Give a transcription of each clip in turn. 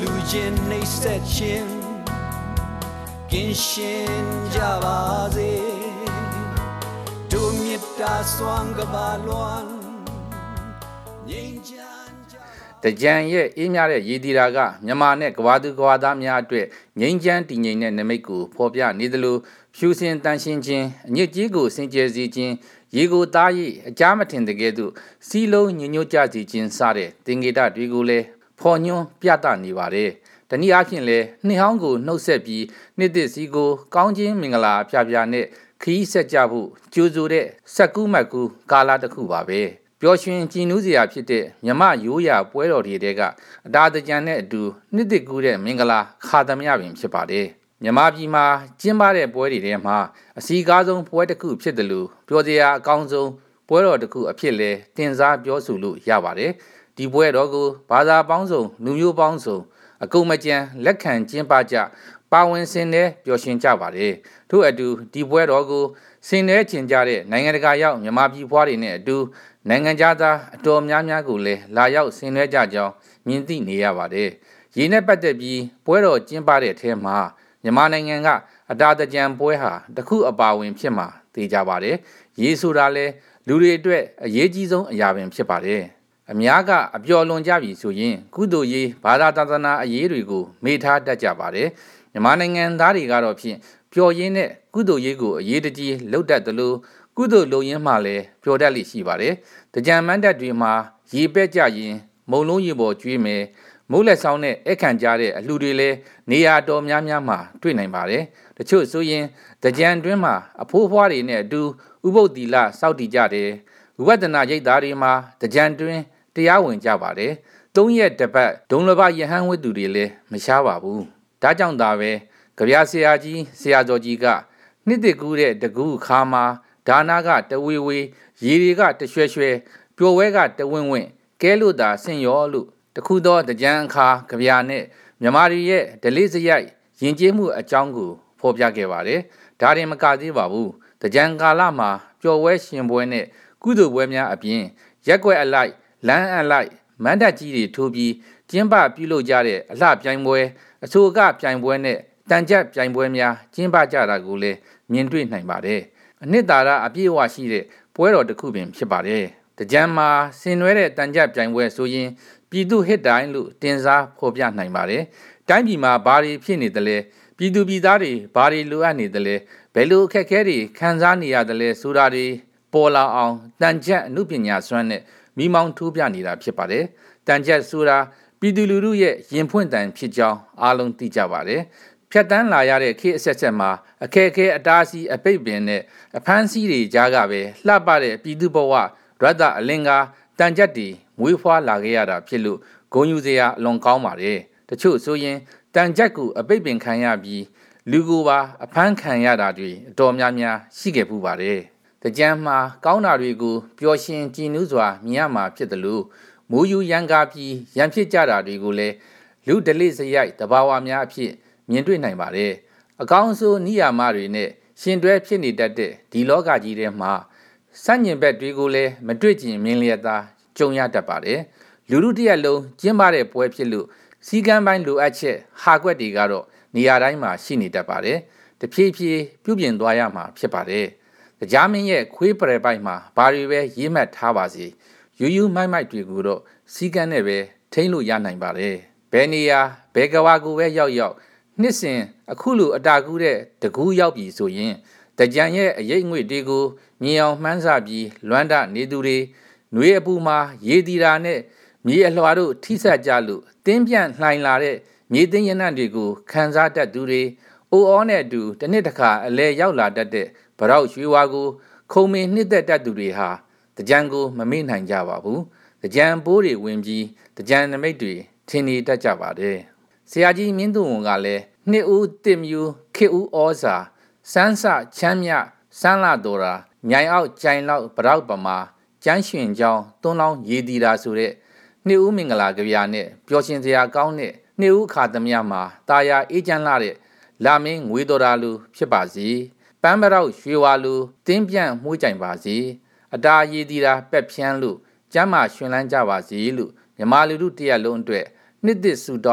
လူချင်းနှိမ့်ဆက်ခြင်းကင်းရှင်းကြပါစေတို့မြတ်တာစွမ်းကပါလွန်ငြိမ်းချမ်းကြတကြံရဲ့အေးမြတဲ့ရည်တီတာကမြန်မာနဲ့ကဘာသူကဘာသားများအတွက်ငြိမ်းချမ်းတည်ငြိမ်တဲ့နမိတ်ကိုဖော်ပြနေသလိုဖြူစင်တန်ရှင်းခြင်းအညစ်အကြေးကိုစင်ကြယ်စေခြင်းရေကိုသားရိအကြမ်းမထင်တကယ်သို့စီးလုံးညညွတ်ကြစေခြင်းစတဲ့သင်္ကေတတွေကိုလည်းဖော်ညွှန်းပြသနေပါတယ်။တနည်းအားဖြင့်လည်းနှစ်ဟောင်းကိုနှုတ်ဆက်ပြီးနှစ်သစ်စီကိုကောင်းခြင်းမင်္ဂလာဖျားဖျားနဲ့ခရီးဆက်ကြဖို့ကြိုးဆိုတဲ့စက်ကူးမက်ကူးကာလတစ်ခုပါပဲ။ပျော်ရွှင်ကြည်နူးစရာဖြစ်တဲ့မြမရိုးရာပွဲတော်တွေတဲကအတာတကြံနဲ့အတူနှစ်သစ်ကူးတဲ့မင်္ဂလာခါသမယပင်ဖြစ်ပါတယ်။မြန်မာပြည်မှာကျင်းပတဲ့ပွဲတွေထဲမှာအစီကားဆုံးပွဲတစ်ခုဖြစ်တယ်လို့ပြောစရာအကောင်းဆုံးပွဲတော်တစ်ခုအဖြစ်လဲတင်စားပြောဆိုလို့ရပါတယ်။ဒီပွဲတော်ကိုဘာသာပေါင်းစုံလူမျိုးပေါင်းစုံအကုန်မကျန်လက်ခံကျင်းပကြပါဝင်ဆင်တဲ့ပျော်ရွှင်ကြပါတယ်။ထို့အတူဒီပွဲတော်ကိုဆင်နွှဲကျင်ကြတဲ့နိုင်ငံတကာရောက်မြန်မာပြည်ဖွားတွေနဲ့အတူနိုင်ငံသားအတော်များများကိုလည်းလာရောက်ဆင်နွှဲကြကြောင်းမြင်သိနေရပါတယ်။ရေနဲ့ပတ်သက်ပြီးပွဲတော်ကျင်းပတဲ့အထဲမှာမြန်မာနိုင်ငံကအတာတကြံပွဲဟာတခုအပါဝင်ဖြစ်မှာသိကြပါတယ်။ရေဆိုတာလဲလူတွေအတွက်အရေးကြီးဆုံးအရာပင်ဖြစ်ပါတယ်။အများကအပျော်လွန်ကြပြီဆိုရင်ကုသိုလ်ရေးဘာသာသာသနာအရေးတွေကိုမေ့ထားတတ်ကြပါတယ်။မြန်မာနိုင်ငံသားတွေကတော့ဖြင့်ပျော်ရင်းနဲ့ကုသိုလ်ရေးကိုအရေးတကြီးလုပ်တတ်တယ်လို့ကုသိုလ်လုပ်ရင်းမှလည်းပျော်တတ်လိမ့်ရှိပါတယ်။တကြံမန်းတက်တွေမှာရေပက်ကြရင်မုံလုံးရေပေါ်ကျွေးမယ်မိုးလက်ဆောင်နဲ့အခန့်ကြတဲ့အလှူတွေလည်းနေရာတော်များများမှာတွေ့နိုင်ပါတယ်။တချို့ဆိုရင်တကြံတွင်းမှာအဖိုးဖွားတွေနဲ့အတူဥပုသ်သီလစောင့်တည်ကြတယ်။ဝိပဿနာရိပ်သားတွေမှာတကြံတွင်းတရားဝင်ကြပါတယ်။၃ရက်တစ်ပတ်ဒုံလဘယဟန်ဝတ္ထုတွေလည်းမရှားပါဘူး။ဒါကြောင့်သာပဲကြပြဆရာကြီးဆရာတော်ကြီးကနှစ်တကူတဲ့တကူခါမှာဒါနာကတဝေဝေရေတွေကတရွှဲရွှဲပျော်ဝဲကတဝင့်ဝင့်ကဲလို့သာဆင်ရောလို့တခုသောတကြံအခါကြပြနဲ့မြမာရီရဲ့ဒလေးစရိုက်ယဉ်ကျေးမှုအကြောင်းကိုဖော်ပြခဲ့ပါတယ်။ဒါရင်မကသေးပါဘူး။တကြံကာလမှာပျော်ဝဲရှင်ပွဲနဲ့ကုသိုလ်ပွဲများအပြင်ရက်ွက်အလိုက်လမ်းအလိုက်မန္တကြီးတွေထိုးပြီးကျင်းပပြုလုပ်ကြတဲ့အလှပြိုင်ပွဲအဆိုအကပြိုင်ပွဲနဲ့တန်ကြပ်ပြိုင်ပွဲများကျင်းပကြတာကိုလည်းမြင်တွေ့နိုင်ပါတယ်။အနှစ်သာရအပြည့်အဝရှိတဲ့ပွဲတော်တစ်ခုပင်ဖြစ်ပါတယ်။တကြံမှာဆင်နွှဲတဲ့တန်ကြပ်ပြိုင်ပွဲဆိုရင်ပြည်သူဟစ်တိုင်းလို့တင်စားဖော်ပြနိုင်ပါတယ်။တိုင်းပြည်မှာဘာတွေဖြစ်နေသလဲပြည်သူပြည်သားတွေဘာတွေလိုအပ်နေသလဲဘယ်လိုအခက်အခဲတွေခံစားနေရတယ်လဲဆိုတာတွေပေါ်လာအောင်တန်ကြပ်အမှုပညာစွမ်းနဲ့မိမောင်းထိုးပြနေတာဖြစ်ပါတယ်။တန်ကြပ်ဆိုတာပြည်သူလူထုရဲ့ရင်ဖွင့်တန်ဖြစ်ကြောင်းအားလုံးသိကြပါတယ်။ဖြတ်တန်းလာရတဲ့ခေတ်အဆက်ဆက်မှာအခက်အခဲအတားအဆီးအပိတ်ပင်နဲ့အဖမ်းဆီးတွေကြားကပဲလှပတဲ့ပြည်သူဘဝရတ္တအလင်္ကာတန်ကြပ်တွေမွေးဖွားလာခဲ့ရတာဖြစ်လို့ဂုဏ်ယူစရာအလွန်ကောင်းပါတယ်။တချို့ဆိုရင်တန်ကြပ်ကိုအပိတ်ပင်ခံရပြီးလူကိုပါအဖမ်းခံရတာတွေအတော်များများရှိခဲ့ပူပါတယ်။တကြံမှာကောင်းတာတွေကိုပျော်ရှင်ကြည်နူးစွာမြင်ရမှာဖြစ်တယ်လို့မိုးယူရန်ကားပြီးရန်ဖြစ်ကြတာတွေကိုလည်းလူဒလိစရိုက်တဘာဝများအဖြစ်မြင်တွေ့နိုင်ပါတယ်။အကောင်းဆုံးနိယာမတွေနဲ့ရှင်တွဲဖြစ်နေတတ်တဲ့ဒီလောကကြီးထဲမှာစัญญင်ဘက်တွေကိုလည်းမတွေ့ကျင်မြင်လျက်သားကြုံရတတ်ပါတယ်။လူလူတရက်လုံးကျင်းပတဲ့ပွဲဖြစ်လို့စီကံပိုင်းလိုအပ်ချက်ဟာကွက်တွေကတော့နေရာတိုင်းမှာရှိနေတတ်ပါတယ်။တဖြည်းဖြည်းပြုပြင်သွားရမှာဖြစ်ပါတယ်။ကြားမင်းရဲ့ခွေးပရပိုက်မှာဘာတွေပဲရေးမှတ်ထားပါစေယူယူမိုက်မိုက်တွေကိုတော့စီကံနဲ့ပဲထိန်းလို့ရနိုင်ပါတယ်။ဘယ်နေရာဘယ်ကဝါကိုပဲရောက်နှစ်စဉ်အခုလိုအတာကူးတဲ့တကူးရောက်ပြီဆိုရင်တကြံရဲ့အရေးငွေတွေကိုမြင်အောင်မှန်းဆပြီးလွမ်းတနေသူတွေနှွေးအပူမှာရေတီတာနဲ့မြေအလွှာတို့ထိဆက်ကြလို့တင်းပြန့်လှိုင်လာတဲ့မြေသိမ်းရနံ့တွေကိုခံစားတတ်သူတွေအိုအောနဲ့အတူတစ်နှစ်တစ်ခါအလဲရောက်လာတတ်တဲ့ဗရောက်ရွှေဝါကိုခုံမင်းနှစ်သက်တတ်သူတွေဟာတကြံကိုမမေ့နိုင်ကြပါဘူးတကြံပိုးတွေဝင်ပြီးတကြံနမိတ်တွေထင်နေတတ်ကြပါတယ်ဆရာကြီးမင်းသူဝန်ကလည်းနှစ်ဦးတစ်မျိုးခေဦးဩဇာစန်းစချမ်းမြစန်းလာတော်ရာမြိုင်အောက်ကြိုင်လောက်ဗရောက်ပမာကျန်းရွှင်ကြောင်းသွန်းလောင်းရည်တည်တာဆိုတဲ့နှစ်ဦးမင်္ဂလာကြပြာနဲ့ပျော်ရှင်စရာကောင်းတဲ့နှစ်ဦးခါသမယမှာတာယာအေးချမ်းလာတဲ့လာမင်းငွေတော်တာလူဖြစ်ပါစေပန်းဗရောက်ရွှေဝါလူတင်းပြန့်မှုကြိုင်ပါစေအတာရည်တည်တာပက်ဖြန်းလို့ကျမ်းမာရှင်လန်းကြပါစေလို့မြမလူတို့တရက်လုံးအတွက်နှစ်သစ်ဆူတောင်း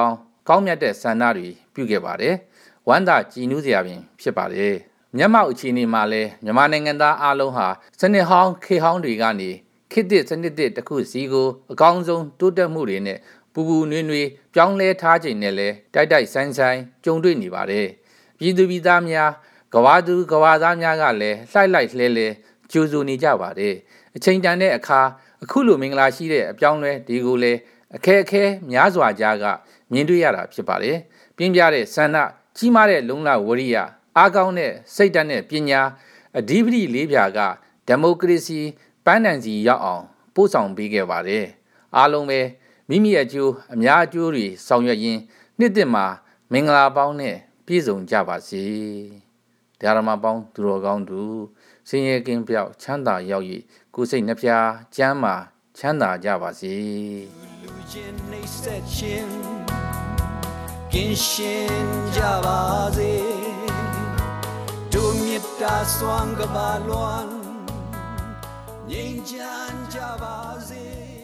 ကောင်းမြတ်တဲ့ဆန္ဒတွေပြုခဲ့ပါတယ်ဝမ်းသာကြည်နူးစရာပင်ဖြစ်ပါတယ်မြန်မာအခြေအနေမှာလည်းမြန်မာနိုင်ငံသားအားလုံးဟာစနစ်ဟောင်းခေဟောင်းတွေကနေခေတ်သစ်စနစ်သစ်တစ်ခုစီကိုအကောင်းဆုံးတိုးတက်မှုတွေနဲ့ပူပူနွေးနွေးပြောင်းလဲထားခြင်းနဲ့လည်းတိုက်တိုက်ဆိုင်ဆိုင်ကြုံတွေ့နေပါတယ်ပြည်သူပြည်သားများကဘာသူကဘာသားများကလည်းလှိုက်လိုက်လှဲလဲကြိုးစုံနေကြပါတယ်အချိန်တန်တဲ့အခါအခုလိုမင်္ဂလာရှိတဲ့အပြောင်းလဲဒီကိုလည်းအခက်အခဲများစွာကြားကမြင်တွေ့ရတာဖြစ်ပါတယ်ပြင်းပြတဲ့ဆန္ဒကြီးမားတဲ့လုံလဝရိယအားကောင်းတဲ့စိတ်ဓာတ်နဲ့ပညာအဓိပတိလေးပြာကဒီမိုကရေစီပန်းတိုင်စီရောက်အောင်ပို့ဆောင်ပေးခဲ့ပါတယ်အားလုံးပဲမိမိအကျိုးအများအကျိုးတွေဆောင်ရွက်ရင်းနှစ်သစ်မှာမင်္ဂလာပေါင်းနဲ့ပြည့်စုံကြပါစေဓမ္မပေါင်းသူတော်ကောင်းတို့ဆင်းရဲကင်းပြောက်ချမ်းသာရောက်၍ကိုယ်စိတ်နှပြကျမ်းမာချမ်းသာကြပါစေလူချင်းနှိမ့်ဆက်ခြင်းကင်းရှင်းကြပါစေတို့မြတ်တာစွမ်းကပါလွန်ငြိမ်းချမ်းကြပါစေ